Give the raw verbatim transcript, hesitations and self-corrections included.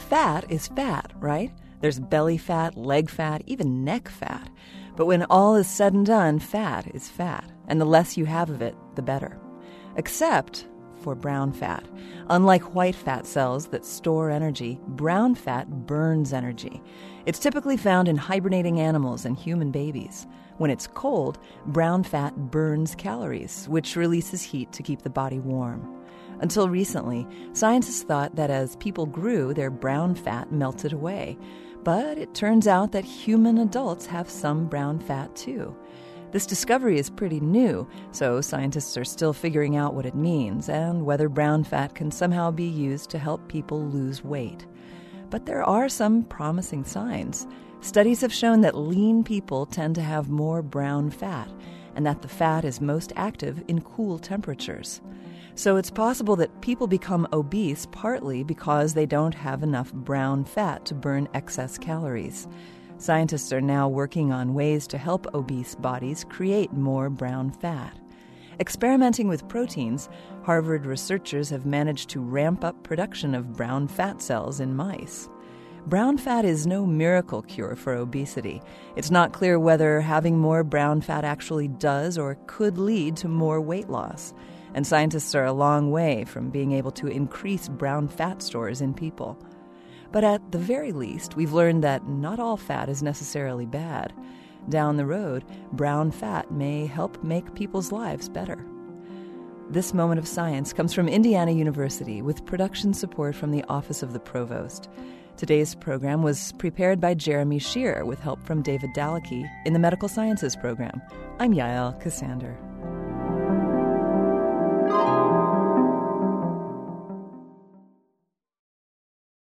Fat is fat, right? There's belly fat, leg fat, even neck fat. But when all is said and done, fat is fat, and the less you have of it, the better. Except for brown fat. Unlike white fat cells that store energy, brown fat burns energy. It's typically found in hibernating animals and human babies. When it's cold, brown fat burns calories, which releases heat to keep the body warm. Until recently, scientists thought that as people grew, their brown fat melted away. But it turns out that human adults have some brown fat too. This discovery is pretty new, so scientists are still figuring out what it means and whether brown fat can somehow be used to help people lose weight. But there are some promising signs. Studies have shown that lean people tend to have more brown fat, and that the fat is most active in cool temperatures. So it's possible that people become obese partly because they don't have enough brown fat to burn excess calories. Scientists are now working on ways to help obese bodies create more brown fat. Experimenting with proteins, Harvard researchers have managed to ramp up production of brown fat cells in mice. Brown fat is no miracle cure for obesity. It's not clear whether having more brown fat actually does or could lead to more weight loss. And scientists are a long way from being able to increase brown fat stores in people. But at the very least, we've learned that not all fat is necessarily bad. Down the road, brown fat may help make people's lives better. This Moment of Science comes from Indiana University with production support from the Office of the Provost. Today's program was prepared by Jeremy Shear with help from David Dalicki in the Medical Sciences program. I'm Yael Ksander.